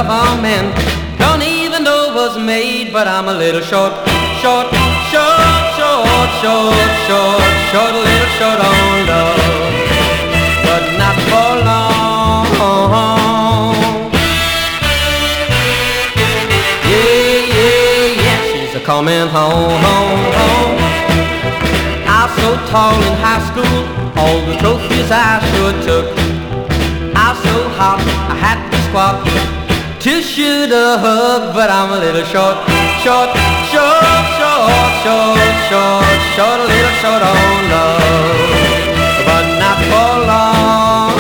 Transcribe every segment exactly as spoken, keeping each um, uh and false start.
of a man. Don't even know it was made, but I'm a little short, short, short, short, short, short, short, a little short on love, but not for long. Yeah, yeah, yeah, she's a coming home, home, home. I was so tall in high school, all the trophies I sure took. I was so hot, I had to squat to shoot a hug, but I'm a little short, short, short, short, short, short, short, a little short on love, but not for long.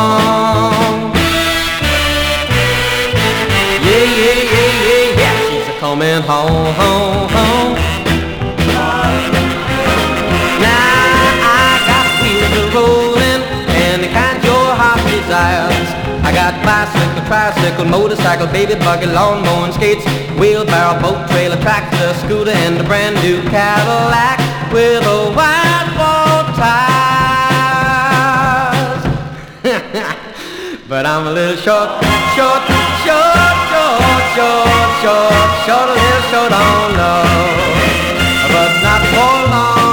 Yeah, yeah, yeah, yeah, yeah, she's a coming home, home, home. Now I got wheels a rolling, and the kind your heart desires. I got bicycle, tricycle, motorcycle, baby buggy, lawnmower and skates, wheelbarrow, boat, trailer, tractor, scooter, and a brand new Cadillac with a wide wall tires. But I'm a little short, short, short, short, short, short, short, a little short on love, but not for long.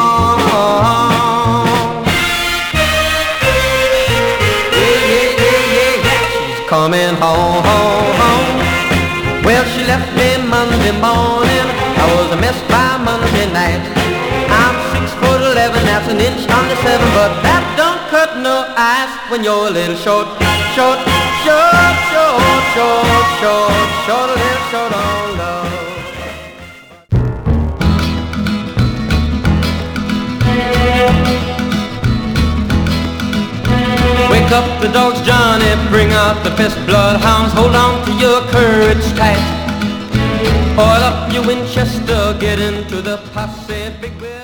Coming home, home, home. Well, she left me Monday morning. I was a mess by Monday night. I'm six foot eleven, that's an inch under seven, but that don't cut no ice when you're a little short, short, short, short, short, short, short, a little short on love. Wake up the dogs, Johnny, bring out the best bloodhounds. Hold on to your courage tight. Oil up your Winchester, get into the posse, big wheel.